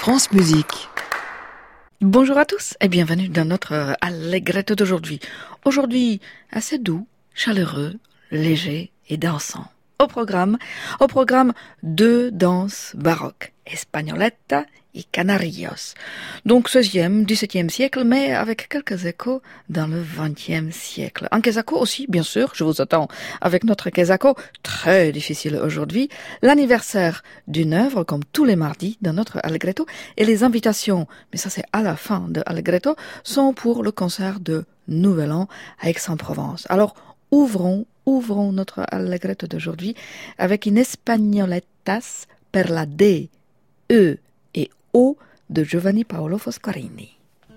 France Musique. Bonjour à tous et bienvenue dans notre Allegretto d'aujourd'hui. Aujourd'hui, assez doux, chaleureux, léger et dansant. Au programme, deux danses baroques, Espagnoletta et Canarios. Donc 16e, 17e siècle, mais avec quelques échos dans le 20e siècle. Un quesaco aussi, bien sûr, je vous attends avec notre quesaco, très difficile aujourd'hui, l'anniversaire d'une œuvre, comme tous les mardis dans notre Allegretto, et les invitations, mais ça c'est à la fin de Allegretto, sont pour le concert de Nouvel An à Aix-en-Provence. Alors, ouvrons notre Allegretto d'aujourd'hui avec une Espagnolettas per la D, E et O de Giovanni Paolo Foscarini.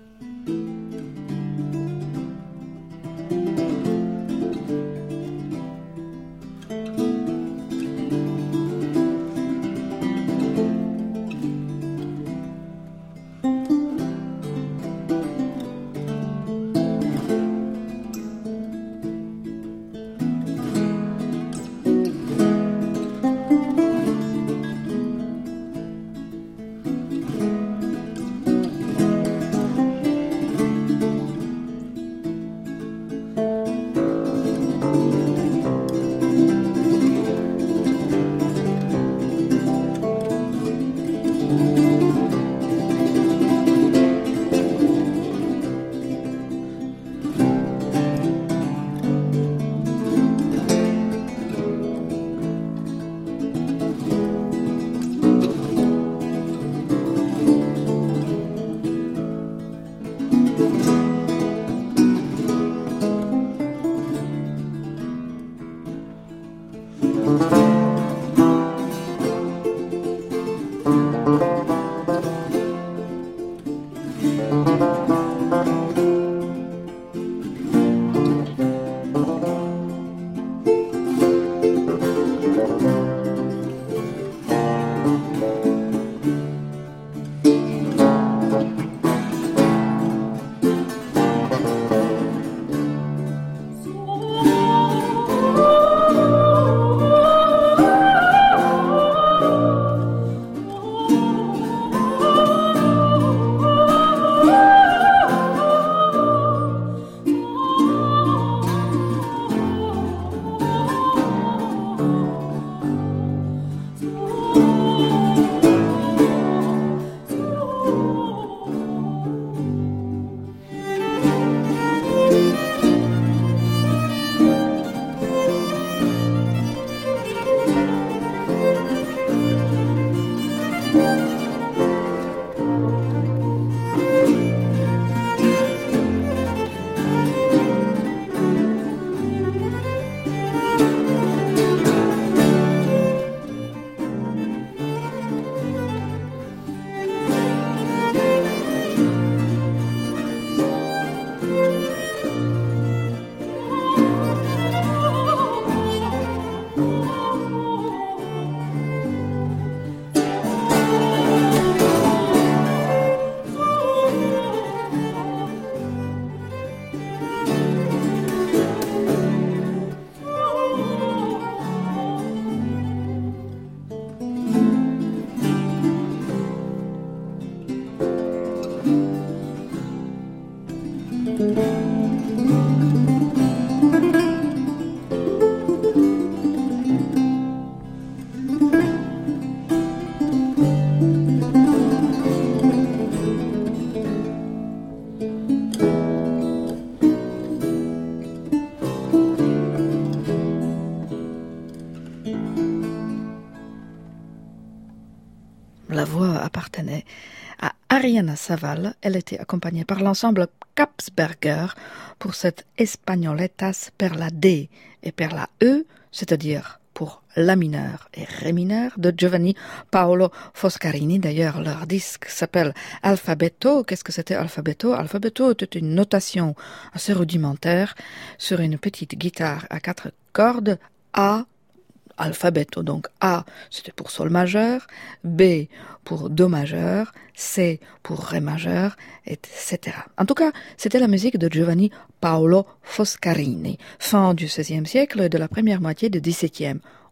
La voix appartenait à Ariana Saval. Elle était accompagnée par l'ensemble Kapsberger pour cette Espagnolettas per la D et per la E, c'est-à-dire pour La mineur et Ré mineur de Giovanni Paolo Foscarini. D'ailleurs, leur disque s'appelle Alfabeto. Qu'est-ce que c'était Alfabeto? Alfabeto était une notation assez rudimentaire sur une petite guitare à 4 cordes. A, alphabetto, donc A c'était pour sol majeur, B pour do majeur, C pour ré majeur, etc. En tout cas, c'était la musique de Giovanni Paolo Foscarini, fin du XVIe siècle et de la première moitié du XVIIe.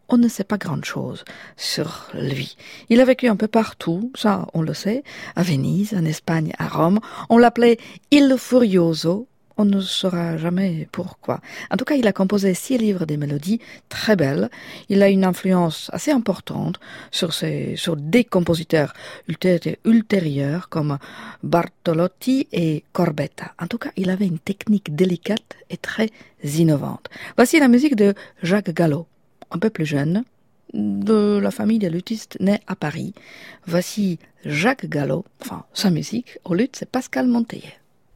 on ne sait pas grand-chose sur lui. Il a vécu un peu partout, ça on le sait, à Venise, en Espagne, à Rome. On l'appelait Il Furioso. On ne saura jamais pourquoi. En tout cas, il a composé 6 livres de mélodies très belles. Il a une influence assez importante sur des compositeurs ultérieurs comme Bartolotti et Corbetta. En tout cas, il avait une technique délicate et très innovante. Voici la musique de Jacques Gallo, un peu plus jeune, de la famille des luthistes nés à Paris. Voici Jacques Gallo, enfin sa musique, au luth c'est Pascal Monteillet.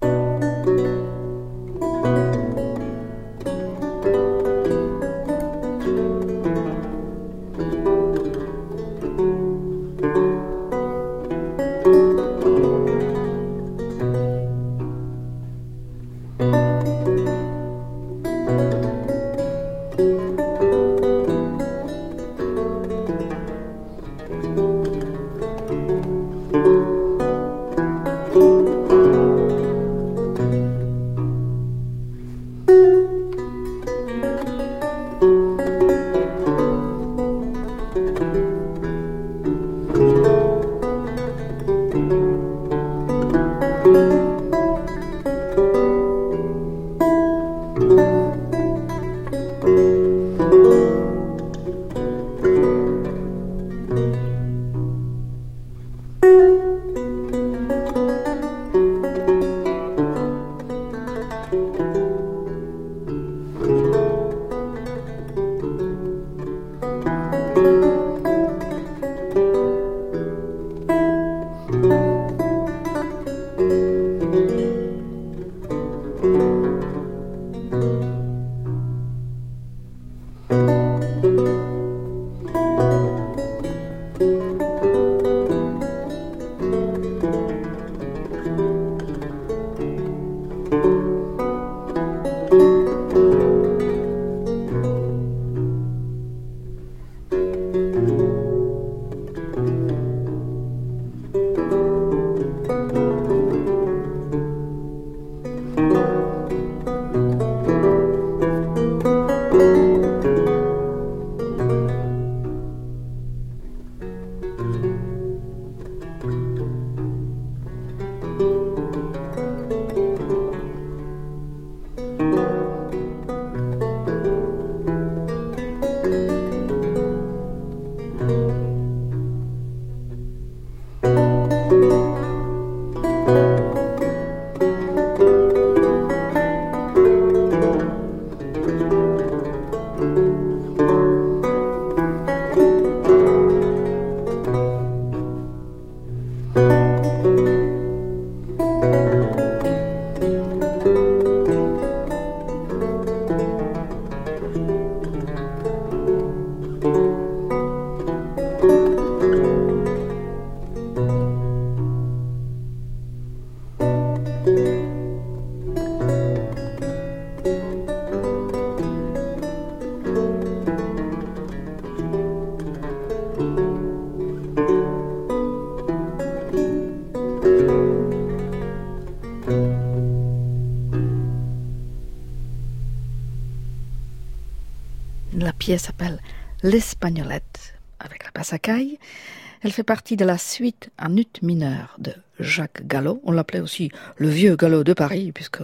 La pièce s'appelle L'Espagnolette avec la basse à caille. Elle fait partie de la suite en ut mineur de Jacques Gallo. On l'appelait aussi le vieux Gallo de Paris puisque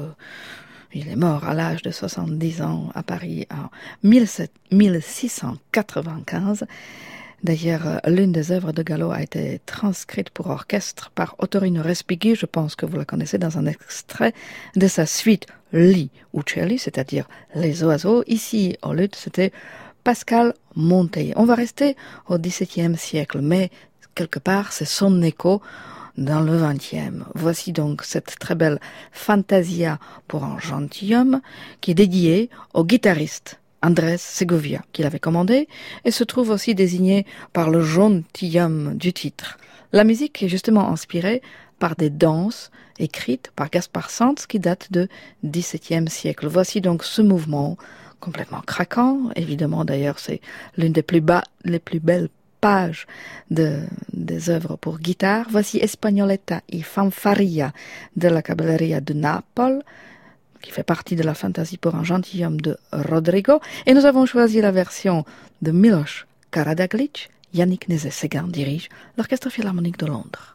il est mort à l'âge de 70 ans à Paris en 1695. D'ailleurs, l'une des œuvres de Gallo a été transcrite pour orchestre par Ottorino Respighi, je pense que vous la connaissez, dans un extrait de sa suite Gli Uccelli, c'est-à-dire les oiseaux. Ici, au luth, c'était Pascal Monteillet. On va rester au XVIIe siècle, mais quelque part, c'est son écho dans le XXe. Voici donc cette très belle Fantasia pour un gentilhomme qui est dédiée au guitariste Andrés Segovia, qui l'avait commandé, et se trouve aussi désigné par le gentilhomme du titre. La musique est justement inspirée par des danses écrites par Gaspard Sanz qui datent du XVIIe siècle. Voici donc ce mouvement complètement craquant. Évidemment, d'ailleurs, c'est l'une des plus belles pages des œuvres pour guitare. Voici Espagnoletta e Fanfaria de la Caballeria de Naples, qui fait partie de la Fantaisie pour un gentilhomme de Rodrigo. Et nous avons choisi la version de Miloš Karađagić. Yannick Nézet-Séguin dirige l'Orchestre Philharmonique de Londres.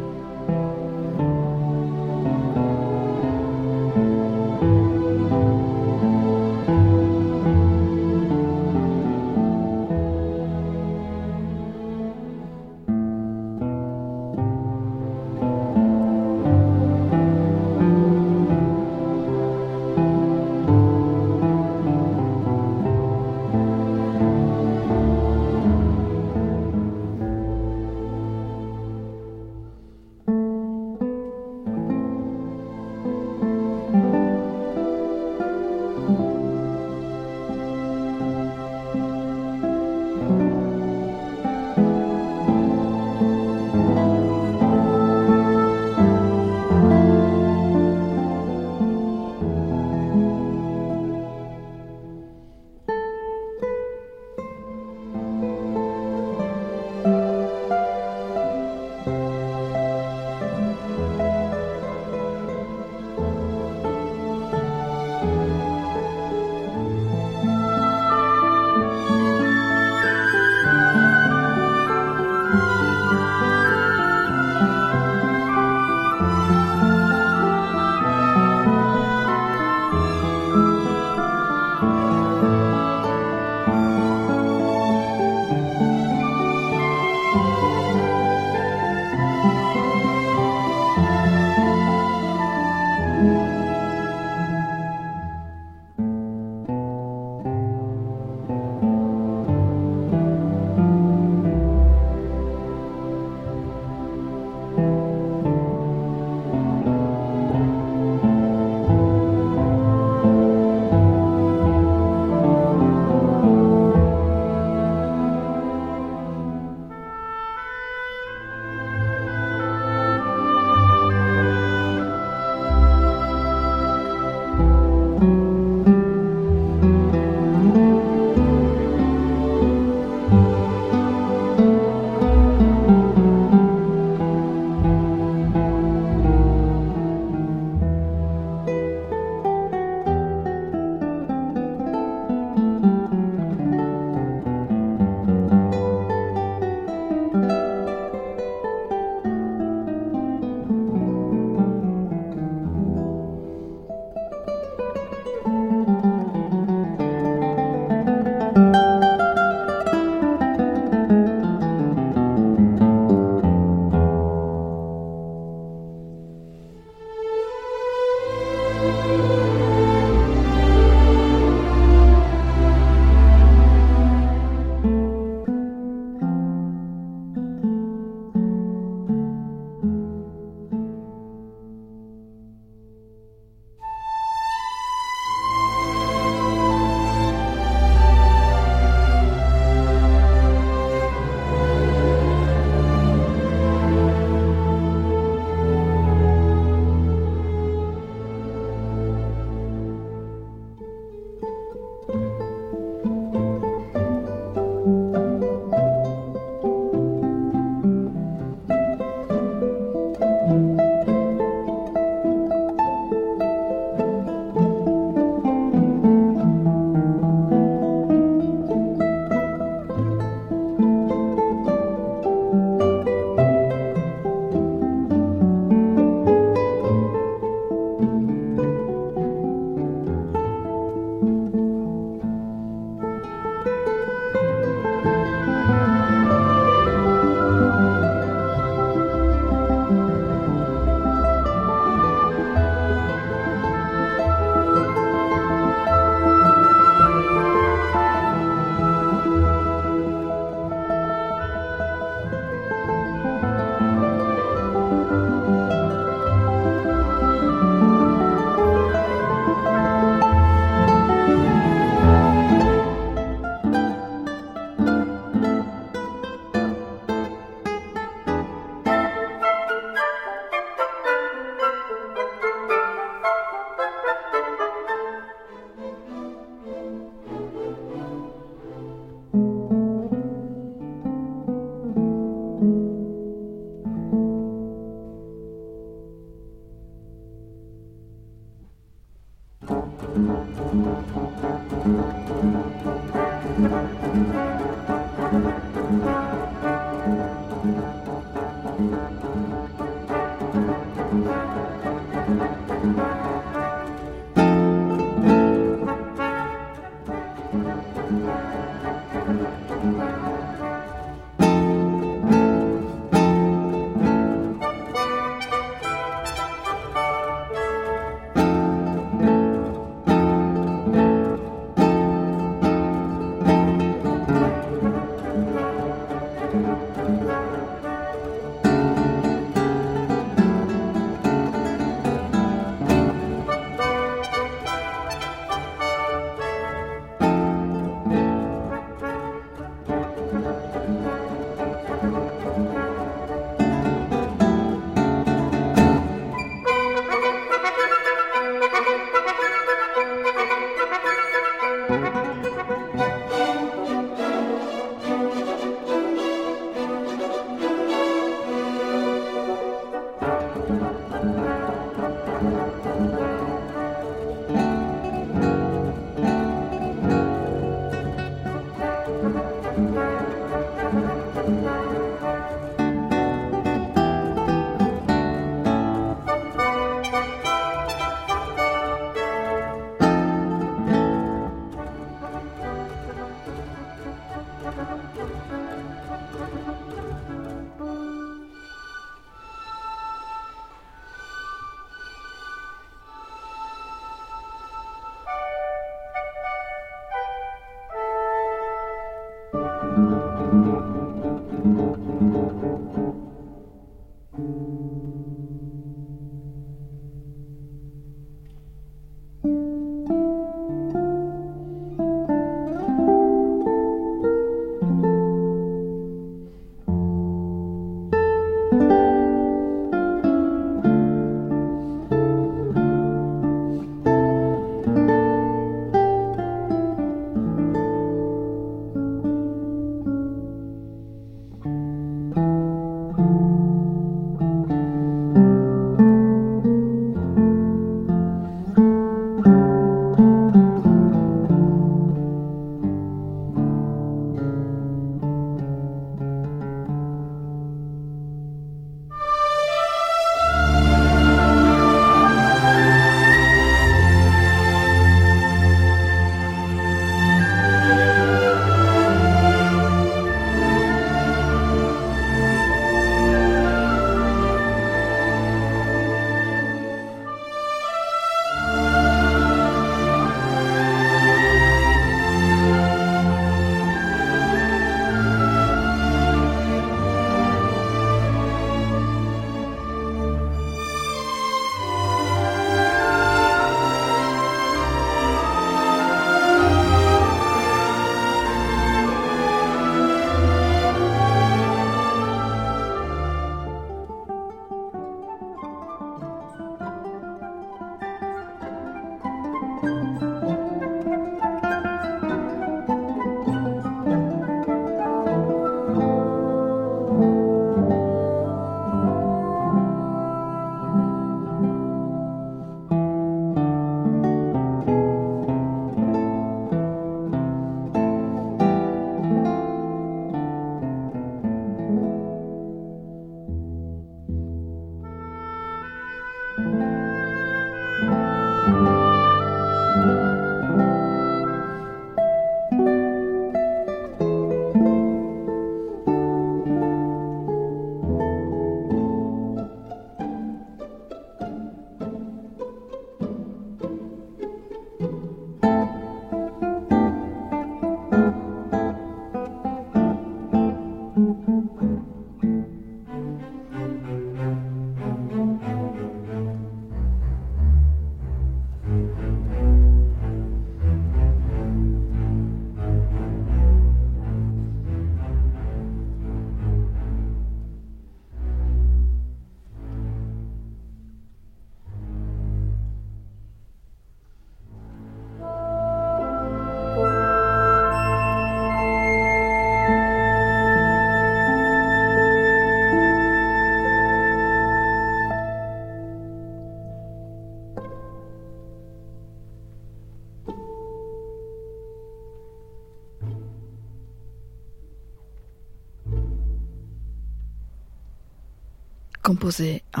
composé en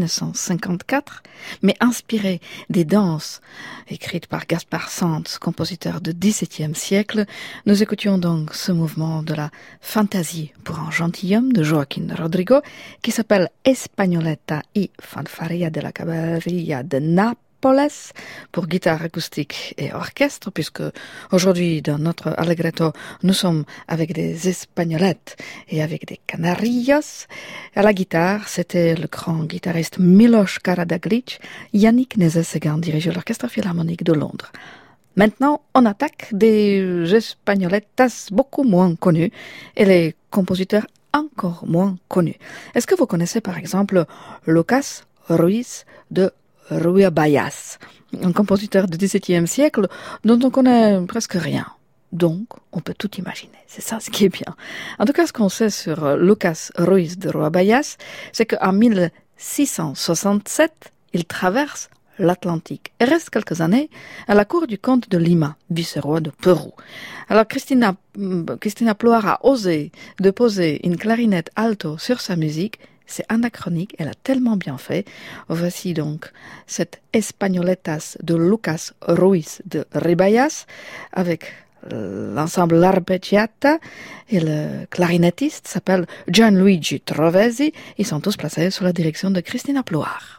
1954, mais inspiré des danses écrites par Gaspar Sanz, compositeur du XVIIe siècle. Nous écoutions donc ce mouvement de la Fantasie pour un gentilhomme de Joaquín Rodrigo qui s'appelle Espagnoletta y Fanfarria de la Caballeria de Naples pour guitare acoustique et orchestre, puisque aujourd'hui dans notre Allegretto nous sommes avec des espagnolettes et avec des canarillos. À la guitare, c'était le grand guitariste Miloš Karađagić. Yannick Nézet-Séguin dirigeait l'Orchestre Philharmonique de Londres. Maintenant, on attaque des espagnolettas beaucoup moins connues et les compositeurs encore moins connus. Est-ce que vous connaissez par exemple Lucas Ruiz de Ruebayas, un compositeur du XVIIe siècle dont on connaît presque rien. Donc, on peut tout imaginer. C'est ça ce qui est bien. En tout cas, ce qu'on sait sur Lucas Ruiz de Ruebayas, c'est qu'en 1667, il traverse l'Atlantique et reste quelques années à la cour du comte de Lima, vice-roi de Pérou. Alors Cristina Ploar a osé de poser une clarinette alto sur sa musique. C'est anachronique, elle a tellement bien fait. Voici donc cette Espagnoletas de Lucas Ruiz de Ribayas avec l'ensemble L'Arpeggiata et le clarinettiste s'appelle Gianluigi Trovesi. Ils sont tous placés sous la direction de Cristina Ploar.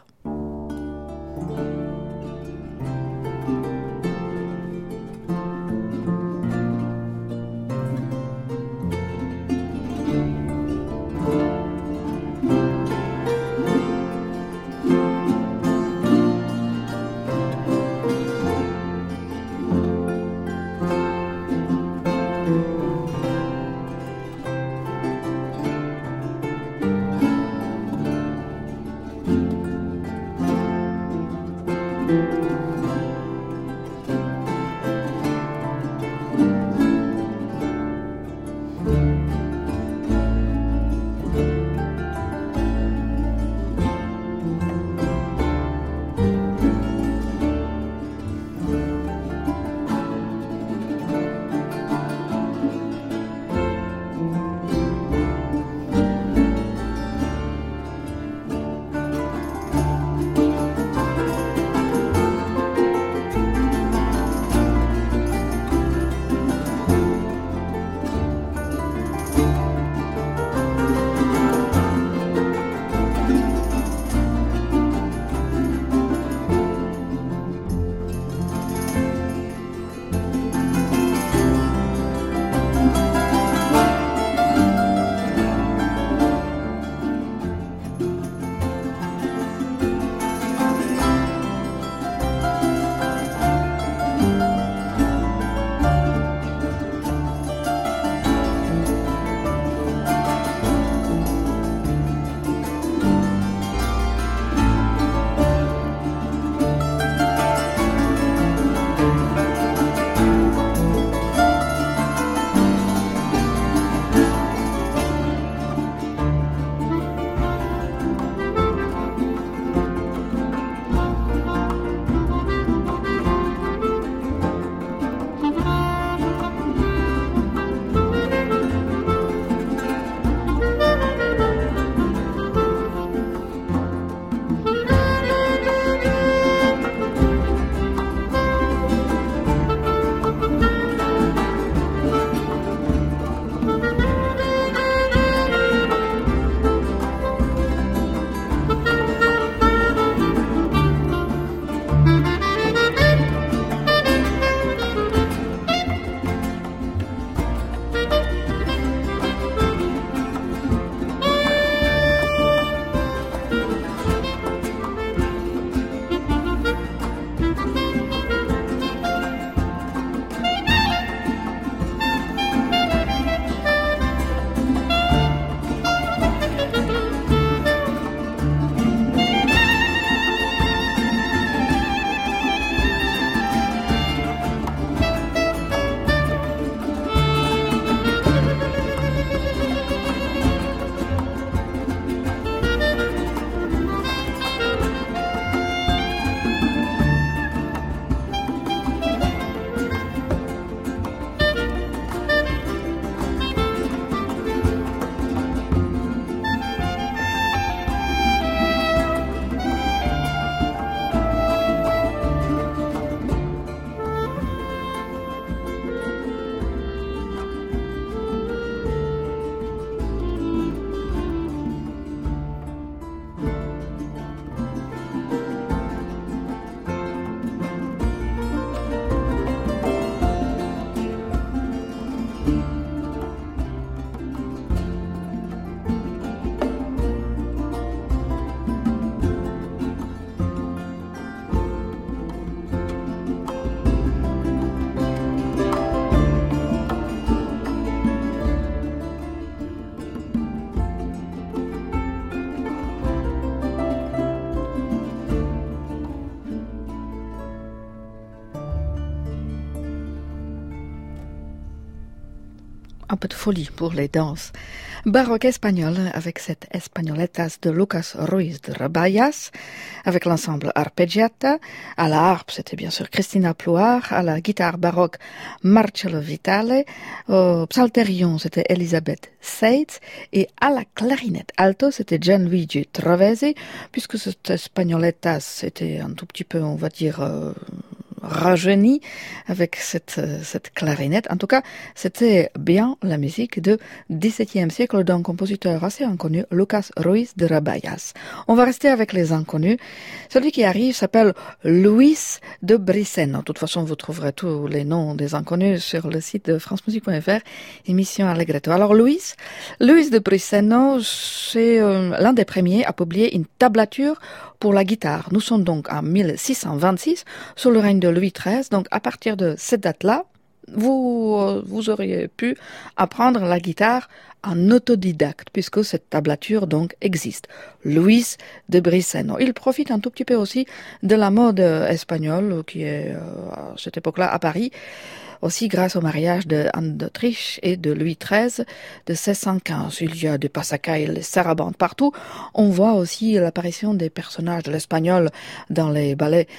un peu de folie pour les danses. Baroque espagnol avec cette Espagnoletas de Lucas Ruiz de Rabayas, avec l'ensemble Arpeggiata. À la harpe, c'était bien sûr Cristina Plouar. À la guitare baroque, Marcello Vitale. Au psalterion, c'était Elisabeth Seitz. Et à la clarinette alto, c'était Gianluigi Trovesi, puisque cette Espagnoletas était un tout petit peu, on va dire, rajeuni avec cette clarinette. En tout cas, c'était bien la musique du XVIIe siècle d'un compositeur assez inconnu, Lucas Ruiz de Rabayas. On va rester avec les inconnus. Celui qui arrive s'appelle Luis de Briceño. De toute façon, vous trouverez tous les noms des inconnus sur le site de francemusique.fr, émission Allegretto. Alors, Luis de Briceño, c'est l'un des premiers à publier une tablature pour la guitare. Nous sommes donc en 1626, sous le règne de Louis XIII. Donc, à partir de cette date-là, vous auriez pu apprendre la guitare en autodidacte, puisque cette tablature donc existe. Luis de Briceño. Il profite un tout petit peu aussi de la mode espagnole qui est à cette époque-là à Paris, aussi grâce au mariage de Anne d'Autriche et de Louis XIII de 1615. Il y a des pasacals et des sarabandes partout. On voit aussi l'apparition des personnages de l'espagnol dans les ballets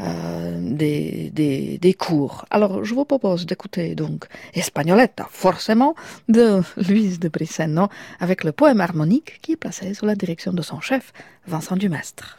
des cours. Alors, je vous propose d'écouter donc Espagnoletta, forcément, de Luis de Briceño, avec le poème harmonique qui est placé sous la direction de son chef, Vincent Dumestre.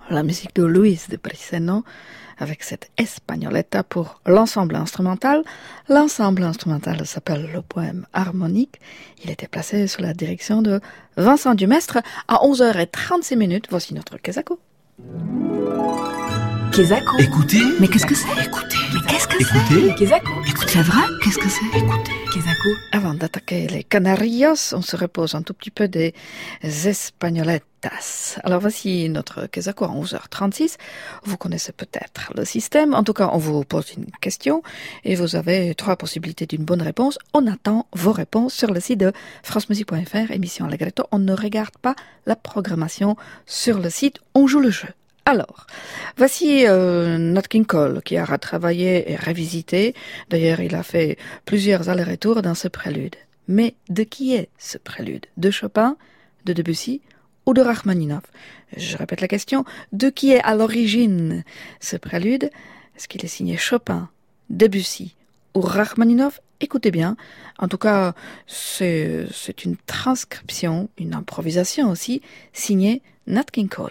la musique de Luis de Briseno avec cette Espagnoletta pour l'ensemble instrumental. L'ensemble instrumental s'appelle le poème harmonique. Il était placé sous la direction de Vincent Dumestre à 11h36. Voici notre Kesako. Kesako. Écoutez. Mais qu'est-ce que c'est? Écoutez. Mais qu'est-ce que Écoutez. c'est? Kesako. Écoutez. C'est vrai? Qu'est-ce que c'est? Écoutez. Kesako. Avant d'attaquer les Canarios, on se repose un tout petit peu des Espagnoletas. Alors voici notre Kesako à 11h36. Vous connaissez peut-être le système. En tout cas, on vous pose une question et vous avez 3 possibilités d'une bonne réponse. On attend vos réponses sur le site de francemusique.fr, émission Allegretto. On ne regarde pas la programmation sur le site, on joue le jeu. Alors, voici Nat King Cole qui a retravaillé et revisité. D'ailleurs, il a fait plusieurs allers-retours dans ce prélude. Mais de qui est ce prélude? De Chopin, de Debussy ou de Rachmaninoff? Je répète la question. De qui est à l'origine ce prélude? Est-ce qu'il est signé Chopin, Debussy ou Rachmaninoff? Écoutez bien. En tout cas, c'est une transcription, une improvisation aussi, signée Nat King Cole.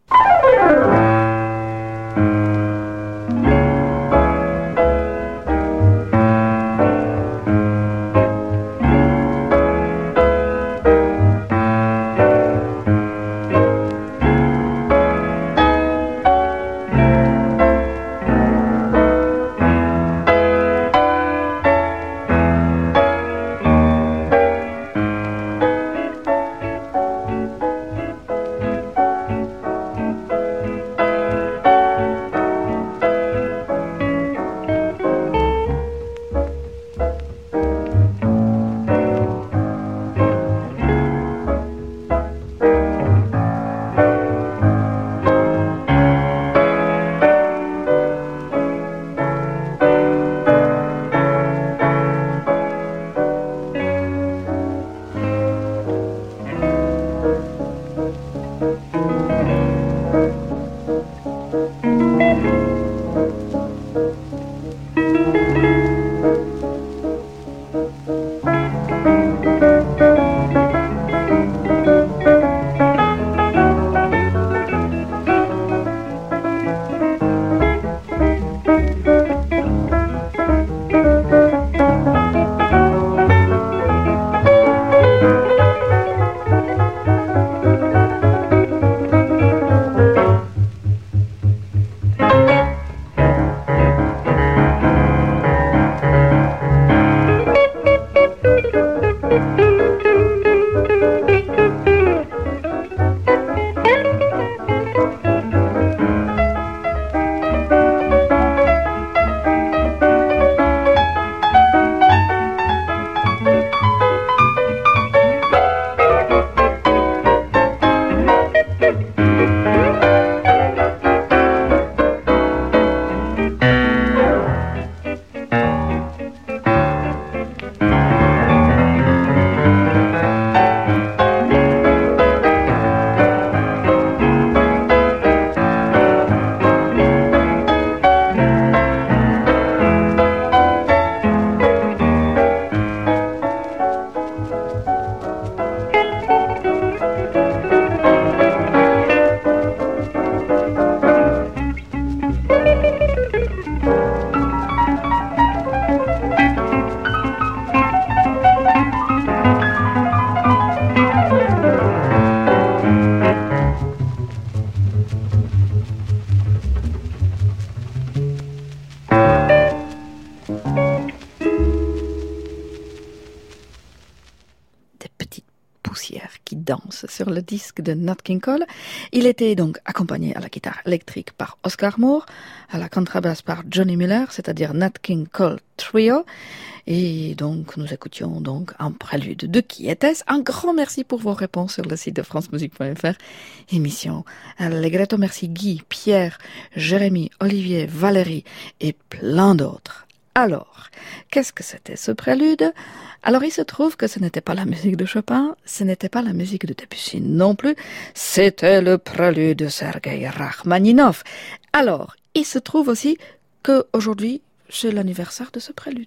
Sur le disque de Nat King Cole. Il était donc accompagné à la guitare électrique par Oscar Moore, à la contrebasse par Johnny Miller, c'est-à-dire Nat King Cole Trio. Et donc, nous écoutions donc un prélude. De qui était-ce? Un grand merci pour vos réponses sur le site de francemusique.fr. Émission Allegretto. Merci Guy, Pierre, Jérémy, Olivier, Valérie et plein d'autres. Alors, qu'est-ce que c'était ce prélude? Alors, il se trouve que ce n'était pas la musique de Chopin, ce n'était pas la musique de Debussy non plus, c'était le prélude de Sergei Rachmaninoff. Alors, il se trouve aussi qu'aujourd'hui, c'est l'anniversaire de ce prélude.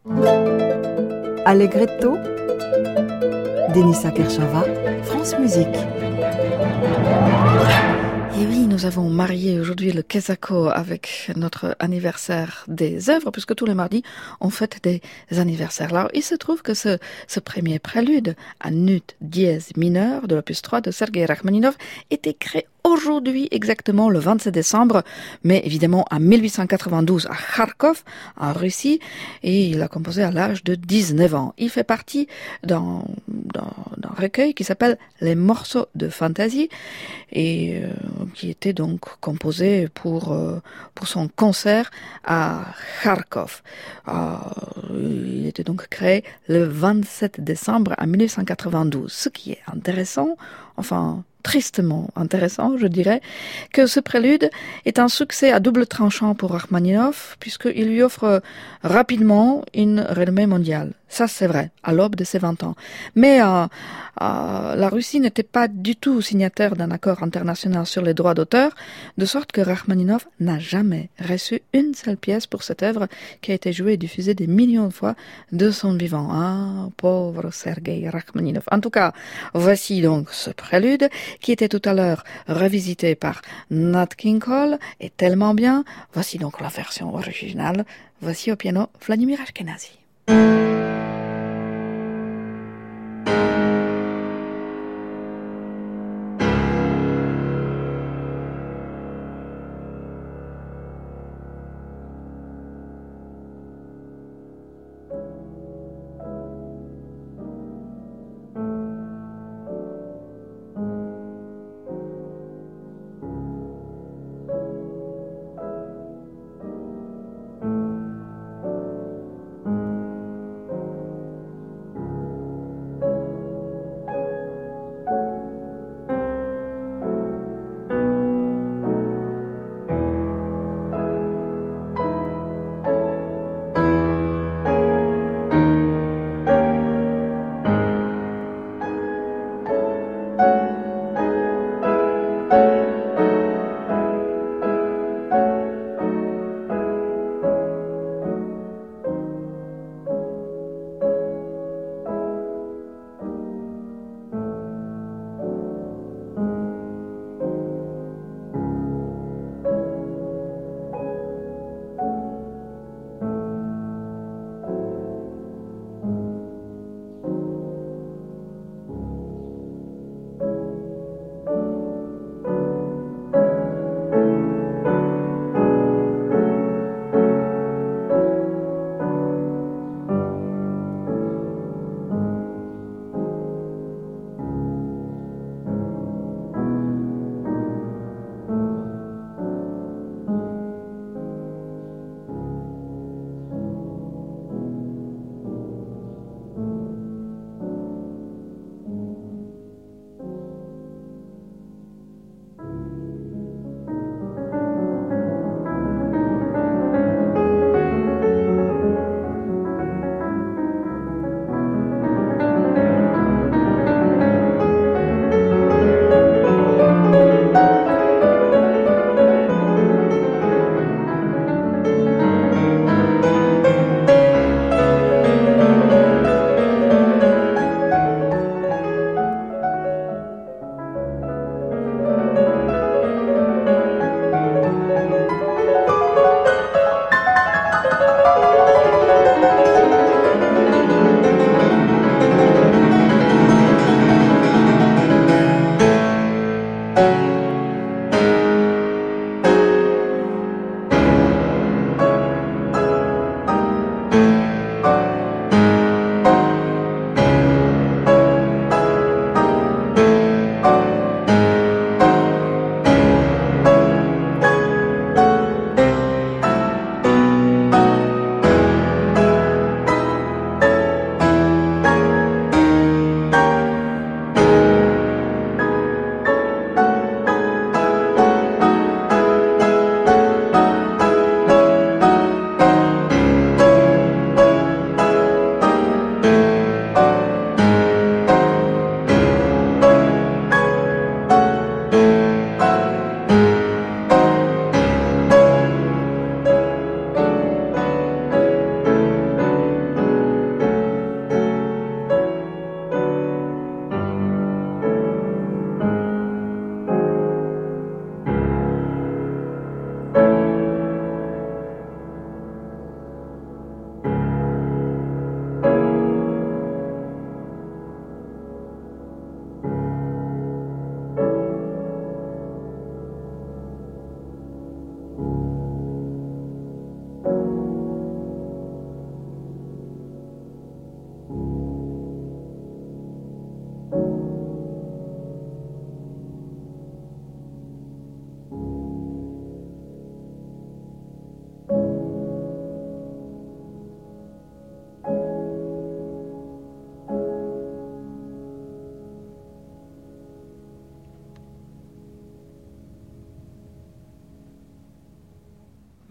Allegretto, Denisa Kershava, France Musique. Et oui, nous avons marié aujourd'hui le Kesako avec notre anniversaire des œuvres, puisque tous les mardis, on fête des anniversaires. Alors, il se trouve que ce premier prélude à nut dièse mineur de l'opus 3 de Sergei Rachmaninov était créé aujourd'hui exactement le 27 décembre, mais évidemment en 1892 à Kharkov, en Russie, et il a composé à l'âge de 19 ans. Il fait partie d'un recueil qui s'appelle Les morceaux de fantaisie, et qui était donc composé pour son concert à Kharkov. Il était donc créé le 27 décembre 1992. Ce qui est intéressant, enfin tristement intéressant, je dirais, que ce prélude est un succès à double tranchant pour Rachmaninov, puisqu'il lui offre rapidement une renommée mondiale. Ça, c'est vrai, à l'aube de ses 20 ans. Mais la Russie n'était pas du tout signataire d'un accord international sur les droits d'auteur, de sorte que Rachmaninov n'a jamais reçu une seule pièce pour cette œuvre qui a été jouée et diffusée des millions de fois de son vivant. Ah, pauvre Sergei Rachmaninov. En tout cas, voici donc ce prélude qui était tout à l'heure revisité par Nat King Cole, et tellement bien. Voici donc la version originale. Voici au piano Vladimir Ashkenazy.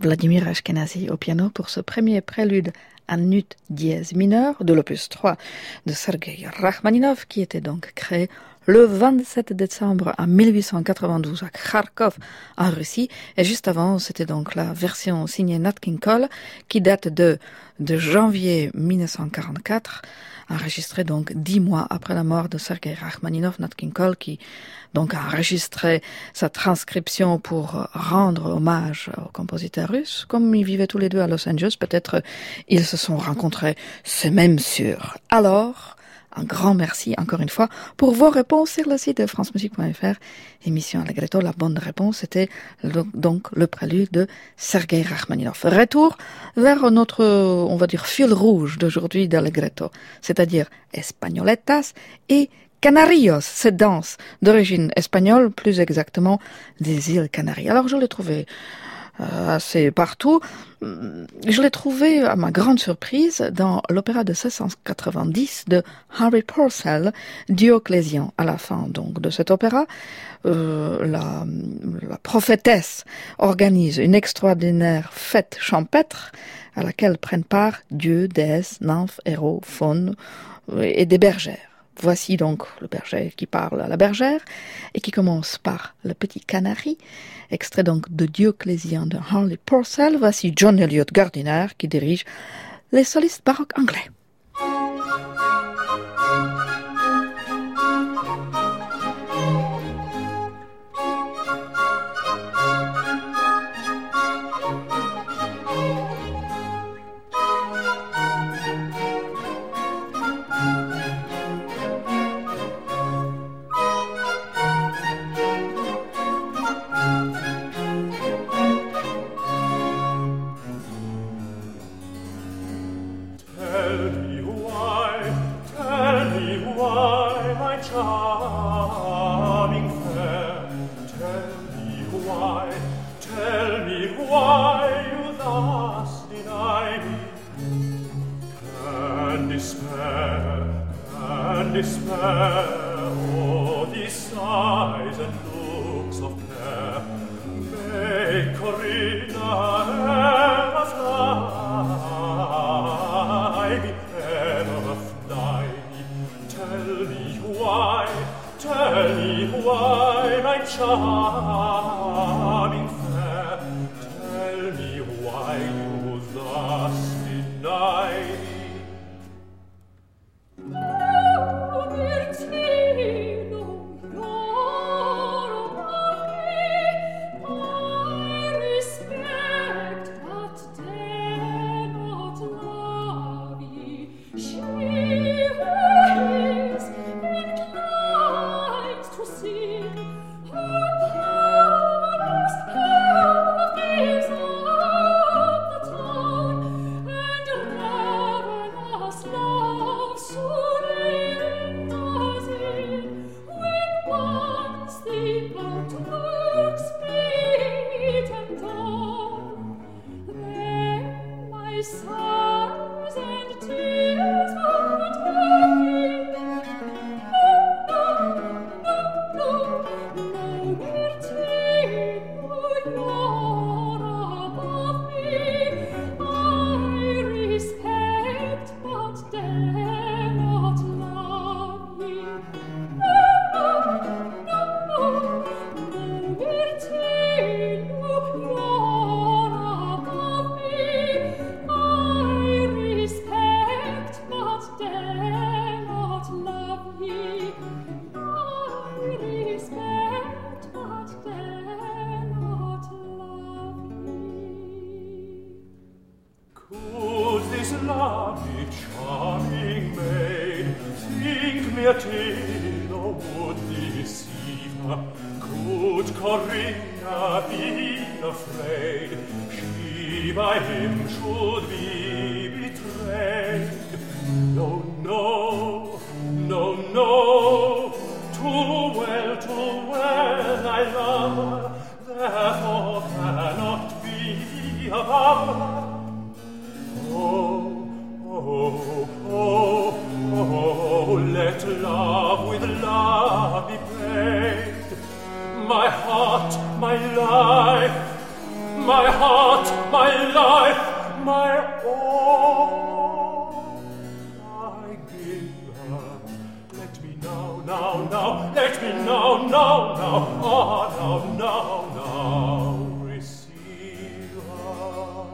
Vladimir Ashkenazy au piano pour ce premier prélude en ut dièse mineur de l'opus 3 de Sergei Rachmaninov, qui était donc créé le 27 décembre en 1892 à Kharkov, en Russie. Et juste avant, c'était donc la version signée Nat King Cole, qui date de janvier 1944, enregistrée donc 10 mois après la mort de Sergei Rachmaninov. Nat King Cole qui donc a enregistré sa transcription pour rendre hommage au compositeur russe. Comme ils vivaient tous les deux à Los Angeles, peut-être ils se sont rencontrés, c'est même sûr. Alors, un grand merci encore une fois pour vos réponses sur le site de francemusique.fr. Émission Allegretto, la bonne réponse était donc le prélude de Sergei Rachmaninov. Retour vers notre, on va dire, fil rouge d'aujourd'hui d'Allegretto, c'est-à-dire Espagnoletas et Canarios, cette danse d'origine espagnole, plus exactement des îles Canaries. Alors je l'ai trouvé assez partout. Je l'ai trouvé, à ma grande surprise, dans l'opéra de 1690 de Harry Purcell, Dioclésian. À la fin donc de cet opéra, la prophétesse organise une extraordinaire fête champêtre à laquelle prennent part dieux, déesses, nymphes, héros, faunes et des bergères. Voici donc le berger qui parle à la bergère et qui commence par le petit canari, extrait donc de Dioclésian de Harley Purcell. Voici John Eliot Gardiner qui dirige les solistes baroques anglais. my heart, my life, my all. I give her. Let me now, let me now, now, receive her.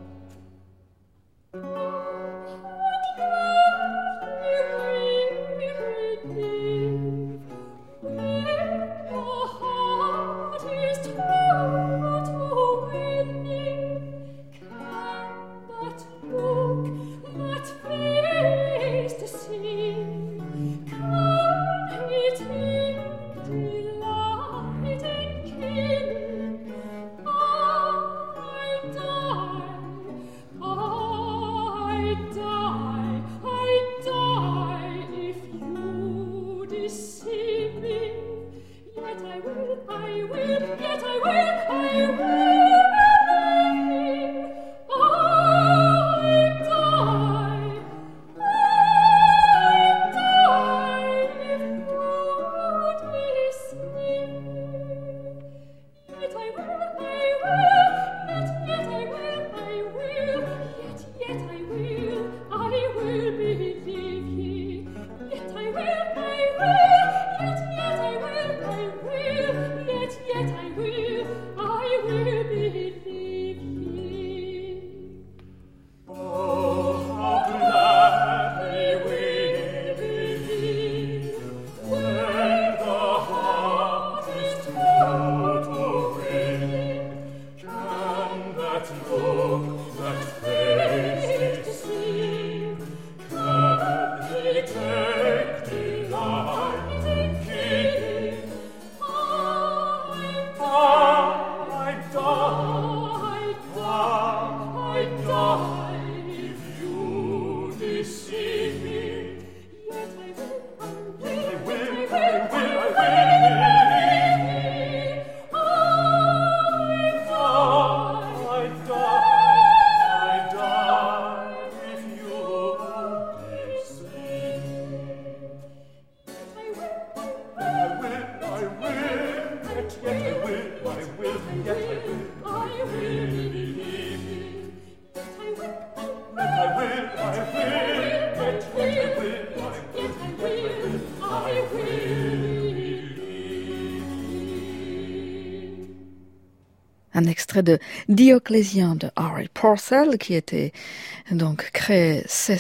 Un extrait de Dioclétien de Harry Purcell qui était donc créé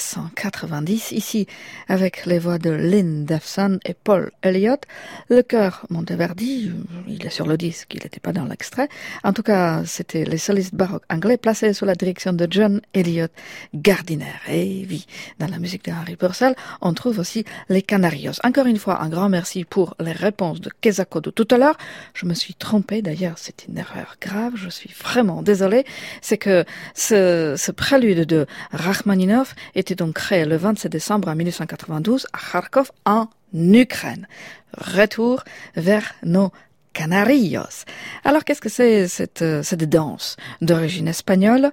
1690 ici avec les voix de Lynn Dawson et Paul Elliott. Le chœur Monteverdi, il est sur le disque, il n'était pas dans l'extrait. En tout cas, c'était les solistes baroques anglais placés sous la direction de John Eliot Gardiner. Et oui, dans la musique de Harry Purcell, on trouve aussi les Canarios. Encore une fois, un grand merci pour les réponses de Kezako de tout à l'heure. Je me suis trompée, d'ailleurs, c'est une erreur grave, je suis vraiment désolée. C'est que ce prélude de Rachmaninov était donc créé le 27 décembre 1992 à Kharkov en Ukraine. Retour vers nos Canarios. Alors qu'est-ce que c'est cette danse d'origine espagnole,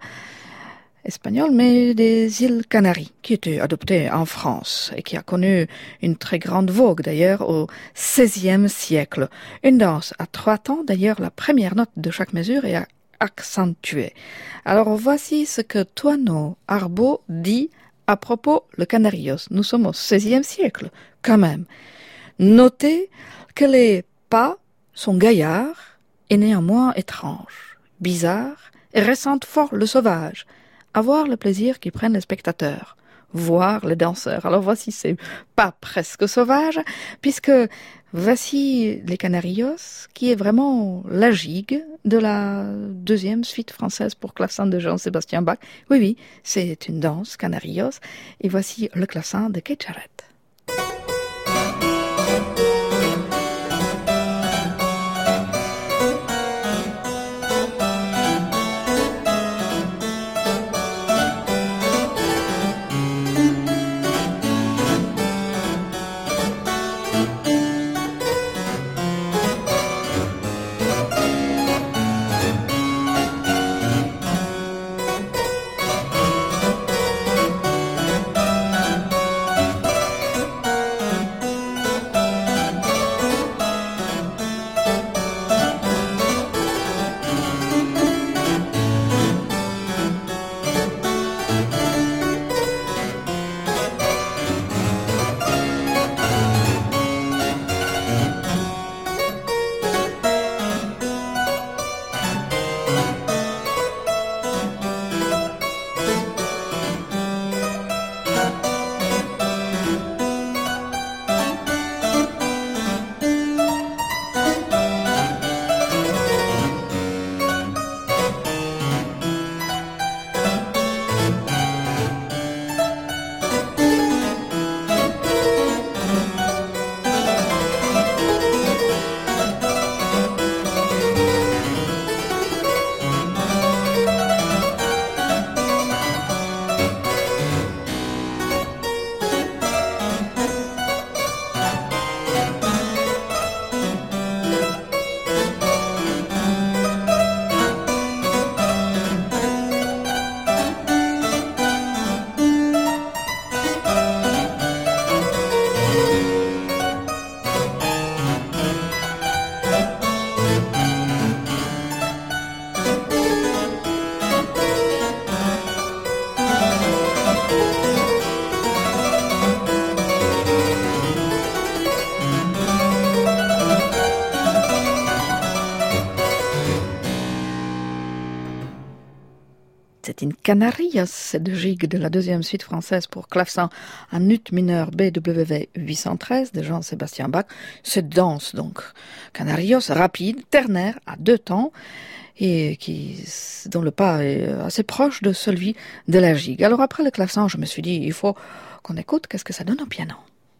mais des îles Canaries, qui était adoptée en France et qui a connu une très grande vogue d'ailleurs au XVIe siècle. Une danse à 3 temps, d'ailleurs la première note de chaque mesure est accentuée. Alors voici ce que Toineau Arbaud dit à propos le Canarios. Nous sommes au XVIe siècle, quand même. Notez que les pas sont gaillards et néanmoins étranges, bizarres et ressentent fort le sauvage. Avoir le plaisir qu'ils prennent les spectateurs, voir les danseurs. Alors voici ces pas presque sauvages, puisque voici les Canarios, qui est vraiment la gigue de la 2e suite française pour clavecin de Jean-Sébastien Bach. Oui, c'est une danse Canarios, et voici le clavecin de Keith Jarrett. C'est une Canarias, c'est de gigue de la deuxième suite française pour clavecin en ut mineur BWV 813 de Jean-Sébastien Bach. Cette danse, donc, Canarios, rapide, ternaire, à deux temps, et dont le pas est assez proche de celui de la gigue. Alors après le clavecin, je me suis dit, il faut qu'on écoute qu'est-ce que ça donne au piano.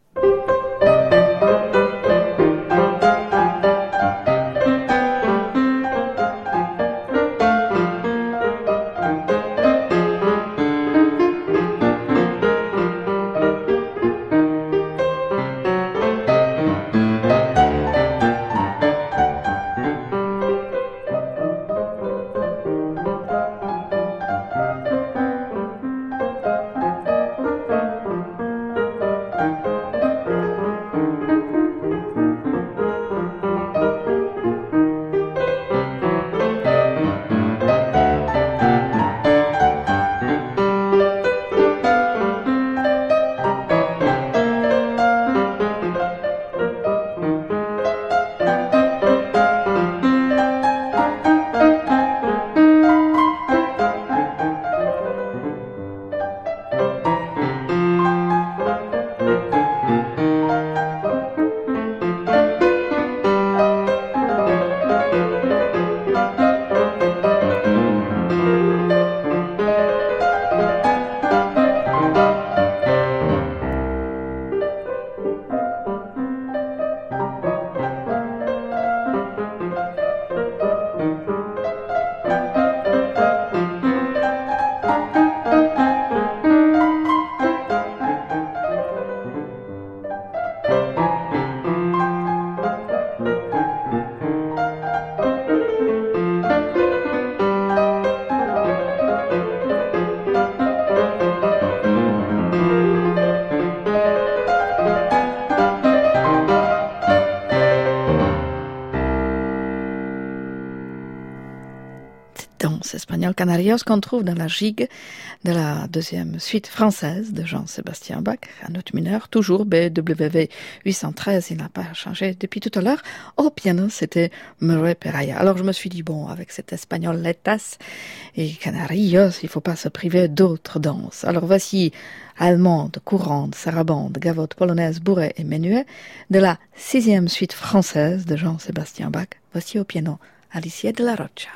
Espagnol Canarios qu'on trouve dans la gigue de la deuxième suite française de Jean-Sébastien Bach, un ut mineur, toujours BWV 813, il n'a pas changé depuis tout à l'heure. Au piano, c'était Murray Peraya. Alors je me suis dit, bon, avec cet espagnol Letas et Canarios, il ne faut pas se priver d'autres danses. Alors voici allemande, courante, sarabande, gavotte, polonaise, bourrée et menuet de la sixième suite française de Jean-Sébastien Bach. Voici au piano Alicia de la Rocha.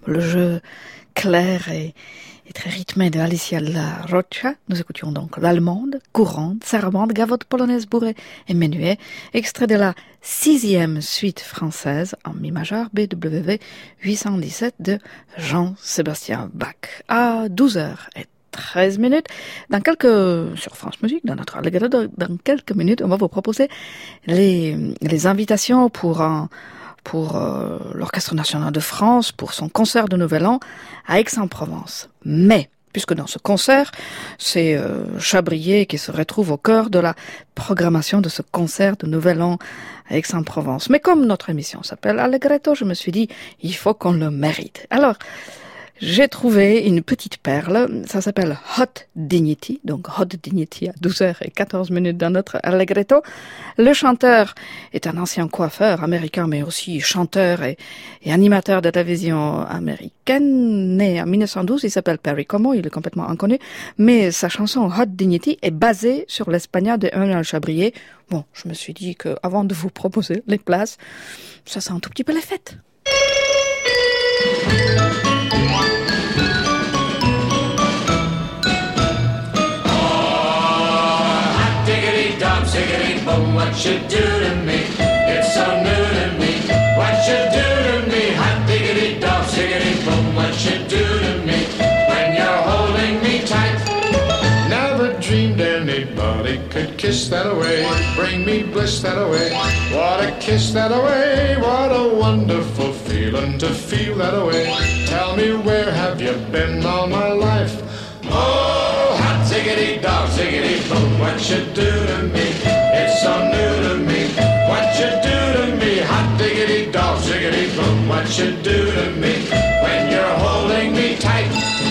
le jeu clair et très rythmé de Alicia La Rocha. Nous écoutions donc l'allemande, courante, sarabande, gavotte polonaise bourrée et menuet, extrait de la 6e suite française en mi majeur BWV 817 de Jean-Sébastien Bach. À 12h13, sur France Musique, dans notre Allegretto, dans quelques minutes, on va vous proposer les invitations pour l'Orchestre National de France, pour son concert de Nouvel An à Aix-en-Provence. Mais, puisque dans ce concert, c'est Chabrier qui se retrouve au cœur de la programmation de ce concert de Nouvel An à Aix-en-Provence. Mais comme notre émission s'appelle Allegretto, je me suis dit, il faut qu'on le mérite. Alors, j'ai trouvé une petite perle, ça s'appelle Hot Dignity, donc Hot Dignity à 12h14 dans notre Allegretto. Le chanteur est un ancien coiffeur américain, mais aussi chanteur et animateur de télévision américaine, né en 1912, il s'appelle Perry Como, il est complètement inconnu, mais sa chanson Hot Dignity est basée sur l'espagnol de Emmanuel Chabrier. Bon, je me suis dit que avant de vous proposer les places, ça sent un tout petit peu les fêtes. What you do to me, it's so new to me. What you do to me, hot diggity dog, ziggity boom. What you do to me, when you're holding me tight. Never dreamed anybody could kiss that away, bring me bliss that away. What a kiss that away, what a wonderful feeling to feel that away. Tell me, where have you been all my life? Oh, hot ziggity dog, ziggity boom. What you do to me, it's so new to me. What you do to me, hot diggity dog, ziggity boom. What you do to me, when you're holding me tight.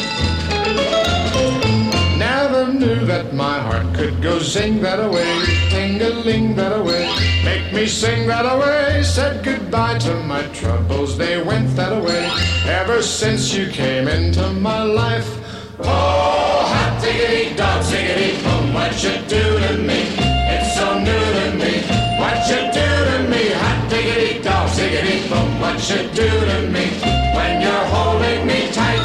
Never knew that my heart could go zing that away, ting-a-ling that away, make me sing that away. Said goodbye to my troubles, they went that away. Ever since you came into my life. Oh, hot diggity dog, ziggity boom. What you do to me, it's so new to me. What you do to me, hot diggity dog, ziggity boom. What you do to me, when you're holding me tight.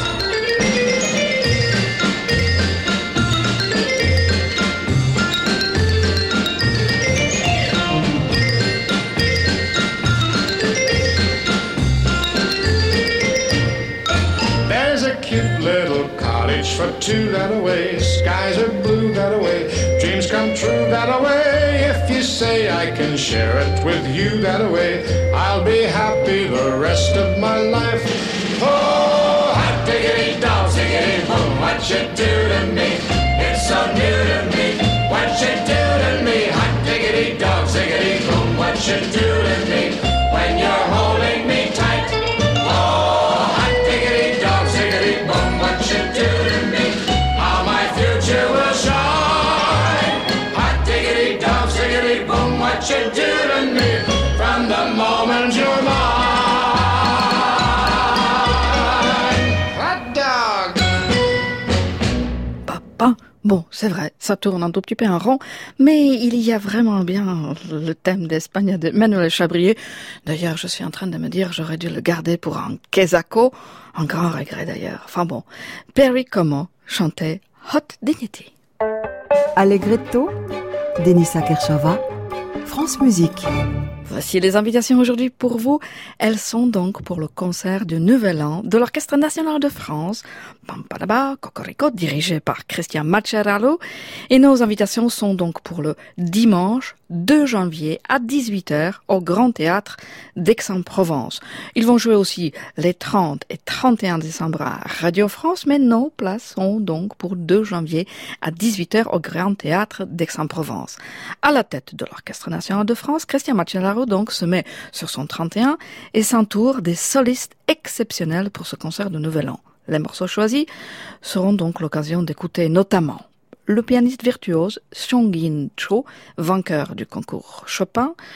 There's a cute little cottage for two that away. Skies are blue that away. Dreams come true that away. If you say I can share it with you that away, I'll be happy the rest of my life. Oh, hot diggity dog, ziggity boom. What you do to me, it's so new to me. What you do to me, hot diggity dog, ziggity boom. What you do to me, when you're holding me tight. Oh, hot diggity dog, ziggity boom. What you do to me, how my future will shine. Hot diggity dog, ziggity boom. What you do to me, from the moment you're mine. Hot dog. Papa. Bon, c'est vrai, ça tourne un tout petit peu en rond, mais il y a vraiment bien le thème d'Espagne de Manuel Chabrier. D'ailleurs, je suis en train de me dire, j'aurais dû le garder pour un quesaco, un grand regret d'ailleurs. Enfin bon, Perry Como chantait Hot Dignity. Allegretto, Denisa Kershava, France Musique. Voici les invitations aujourd'hui pour vous. Elles sont donc pour le concert du Nouvel An de l'Orchestre National de France, Pampadaba, Cocorico, dirigé par Christian Maccheraro. Et nos invitations sont donc pour le dimanche 2 janvier à 18h au Grand Théâtre d'Aix-en-Provence. Ils vont jouer aussi les 30 et 31 décembre à Radio France, mais nos places sont donc pour 2 janvier à 18h au Grand Théâtre d'Aix-en-Provence. À la tête de l'Orchestre National de France, Christian Maccheraro donc se met sur son 31 et s'entoure des solistes exceptionnels pour ce concert de Nouvel An. Les morceaux choisis seront donc l'occasion d'écouter notamment le pianiste virtuose Seong-In Cho, vainqueur du concours Chopin.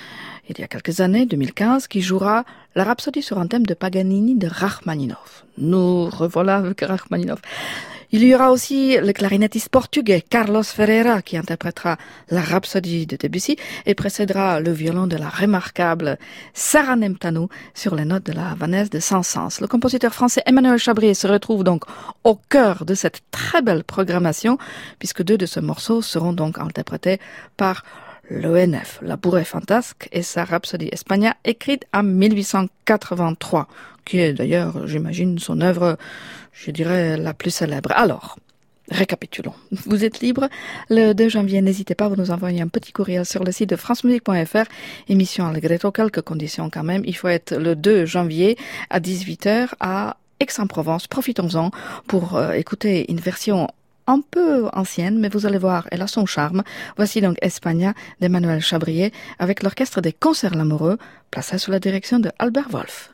il y a quelques années, 2015, qui jouera la Rhapsodie sur un thème de Paganini de Rachmaninoff. Nous revoilà avec Rachmaninoff. Il y aura aussi le clarinettiste portugais Carlos Ferreira qui interprétera la Rhapsodie de Debussy et précédera le violon de la remarquable Sarah Nemtanou sur les notes de la havanaise de Saint-Saëns. Le compositeur français Emmanuel Chabrier se retrouve donc au cœur de cette très belle programmation puisque 2 de ces morceaux seront donc interprétés par l'ONF, La Bourrée Fantasque et sa Rhapsodie Espagnole écrite en 1883, qui est d'ailleurs, j'imagine, son œuvre, je dirais, la plus célèbre. Alors, récapitulons. Vous êtes libre. Le 2 janvier, n'hésitez pas, vous nous envoyez un petit courriel sur le site de francemusique.fr. Émission Allegretto, quelques conditions quand même. Il faut être le 2 janvier à 18h à Aix-en-Provence. Profitons-en pour écouter une version un peu ancienne, mais vous allez voir, elle a son charme. Voici donc España d'Emmanuel Chabrier avec l'orchestre des Concerts Lamoureux, placé sous la direction de Albert Wolff.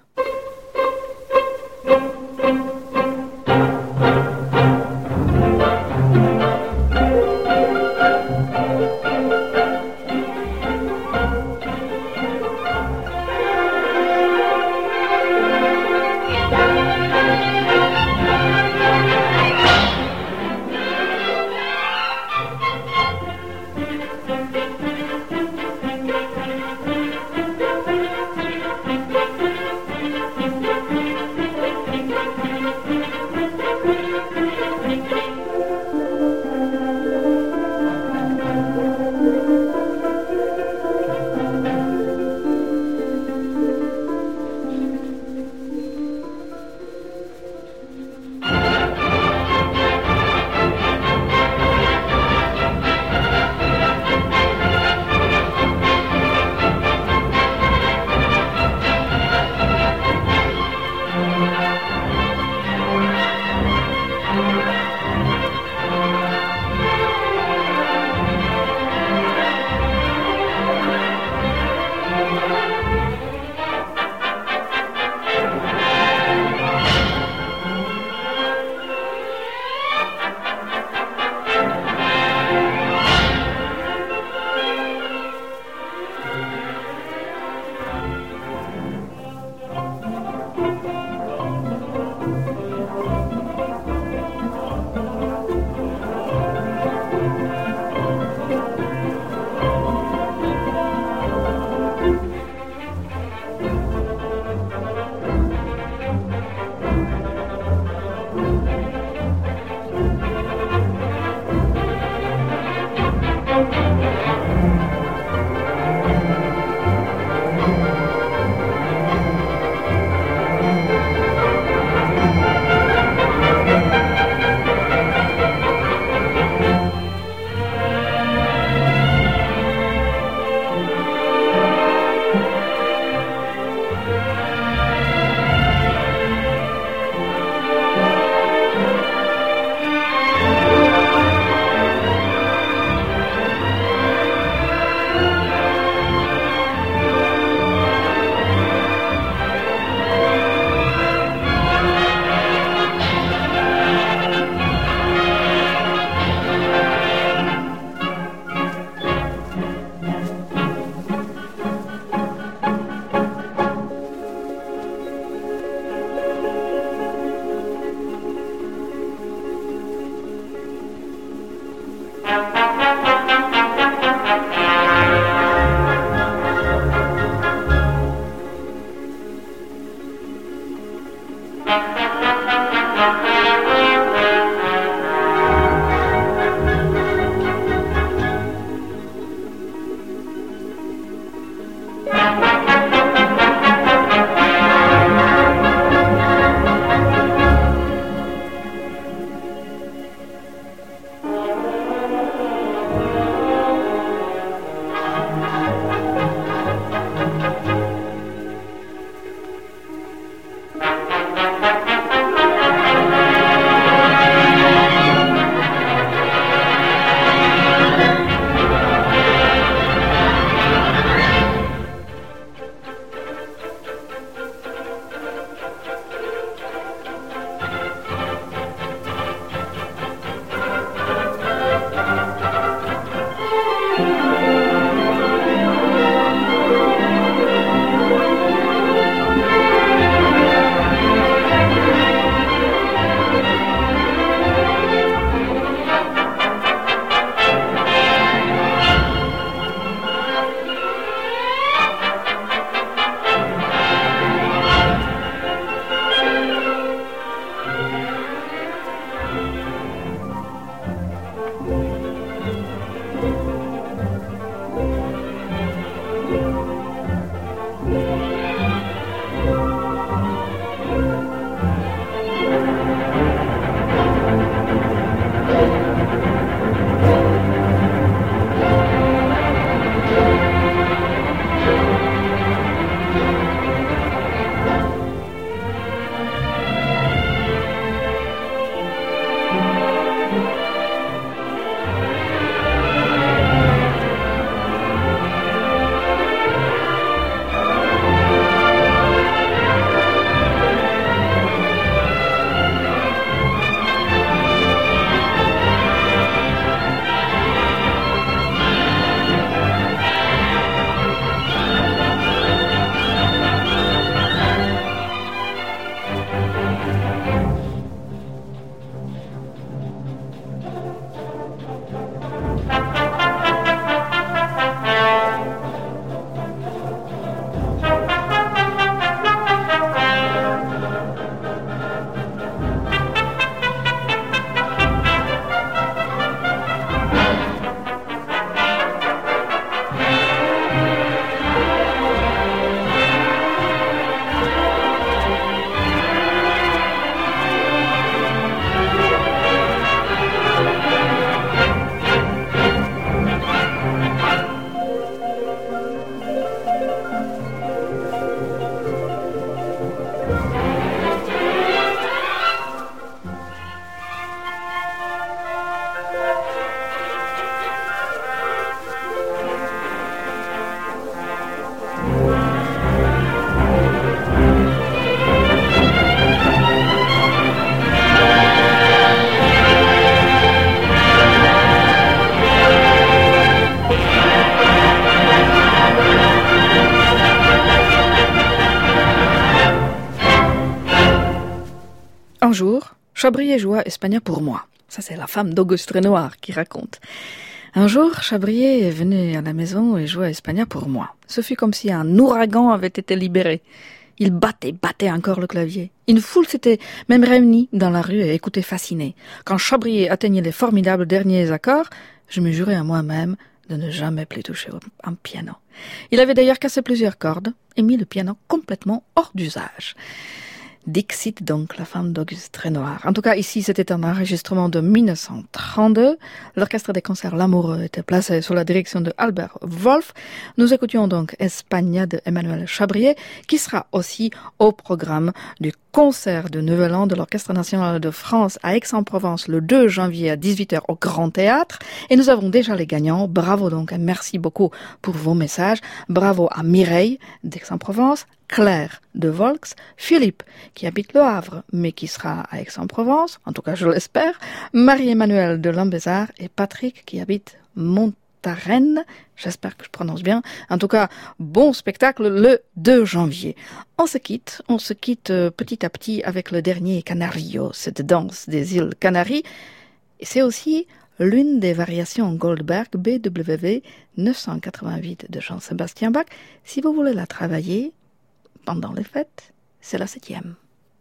Un jour, Chabrier joua Espagnol pour moi. Ça, c'est la femme d'Auguste Renoir qui raconte. Un jour, Chabrier est venu à la maison et jouait Espagnol pour moi. Ce fut comme si un ouragan avait été libéré. Il battait encore le clavier. Une foule s'était même réunie dans la rue et écoutait fascinée. Quand Chabrier atteignait les formidables derniers accords, je me jurais à moi-même de ne jamais plus toucher un piano. Il avait d'ailleurs cassé plusieurs cordes et mis le piano complètement hors d'usage. Dixit donc, la femme d'Auguste Renoir. En tout cas, ici, c'était un enregistrement de 1932. L'orchestre des concerts L'Amoureux était placé sous la direction de Albert Wolff. Nous écoutions donc Espagna de Emmanuel Chabrier, qui sera aussi au programme du concert de Nouvel An de l'Orchestre National de France à Aix-en-Provence le 2 janvier à 18h au Grand Théâtre. Et nous avons déjà les gagnants. Bravo donc et merci beaucoup pour vos messages. Bravo à Mireille d'Aix-en-Provence, Claire de Volx, Philippe qui habite Le Havre mais qui sera à Aix-en-Provence, en tout cas je l'espère, Marie-Emmanuelle de Lambézard et Patrick qui habite Montarenne, j'espère que je prononce bien, en tout cas bon spectacle le 2 janvier. On se quitte petit à petit avec le dernier Canario, cette danse des îles Canaries, et c'est aussi l'une des variations Goldberg BWV 988 de Jean-Sébastien Bach. Si vous voulez la travailler pendant les fêtes, c'est la 7e.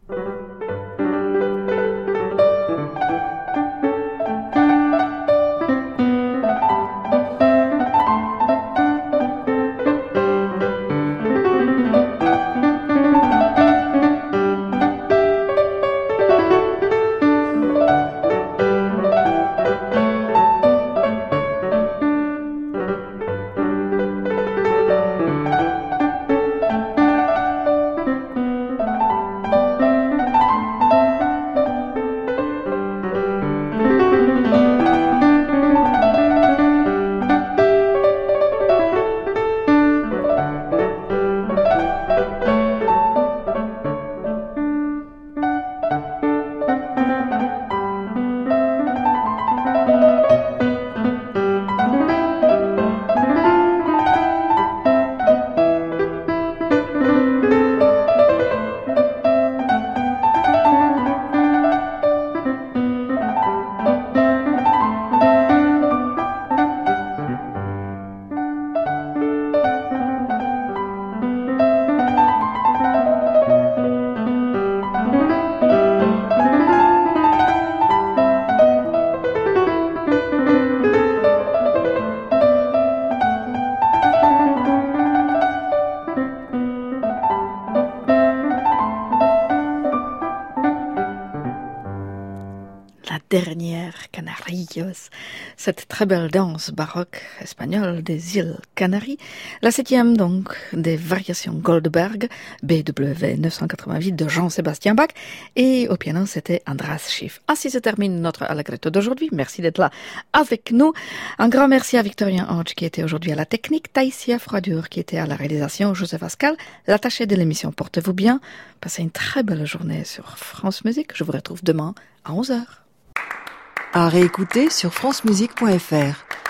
Dernière Canarios, cette très belle danse baroque espagnole des îles Canaries, la 7e donc des variations Goldberg BWV 988 de Jean-Sébastien Bach, et au piano c'était Andras Schiff. Ainsi se termine notre Allegretto d'aujourd'hui. Merci d'être là avec nous. Un grand merci à Victorien Ange qui était aujourd'hui à la technique, Taïsia Froidure qui était à la réalisation, Joseph Ascal, l'attaché de l'émission. Portez-vous bien, passez une très belle journée sur France Musique. Je vous retrouve demain à 11h. À réécouter sur francemusique.fr.